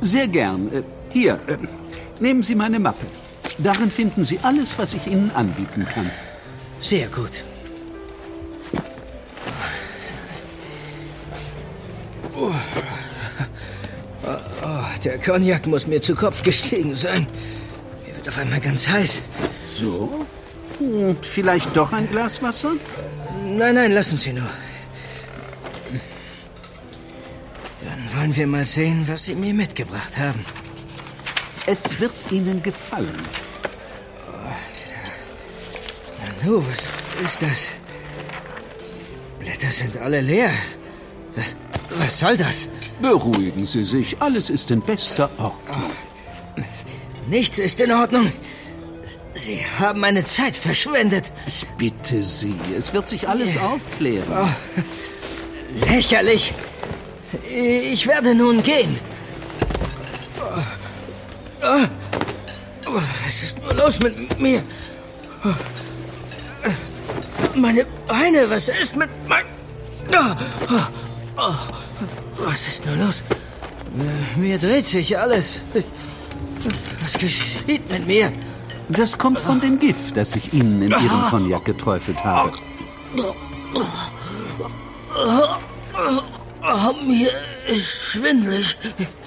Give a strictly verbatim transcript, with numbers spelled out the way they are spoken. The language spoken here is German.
Sehr gern. Äh, hier, äh, nehmen Sie meine Mappe. Darin finden Sie alles, was ich Ihnen anbieten kann. Sehr gut. Oh. Oh, oh, der Cognac muss mir zu Kopf gestiegen sein. Mir wird auf einmal ganz heiß. So? Hm, vielleicht doch ein Glas Wasser? Nein, nein, lassen Sie nur. Dann wollen wir mal sehen, was Sie mir mitgebracht haben. Es wird Ihnen gefallen. Nanu, was ist das? Die Blätter sind alle leer. Was soll das? Beruhigen Sie sich, alles ist in bester Ordnung. Nichts ist in Ordnung. Sie haben meine Zeit verschwendet. Ich bitte Sie, es wird sich alles aufklären. Oh, lächerlich. Ich werde nun gehen. Oh, oh, was ist nur los mit mir? Meine Beine, was ist mit mein... Oh, oh, was ist nur los? Mir dreht sich alles. Was geschieht mit mir? Das kommt von dem Gift, das ich Ihnen in Ihren Cognac geträufelt habe. Oh, mir ist schwindelig.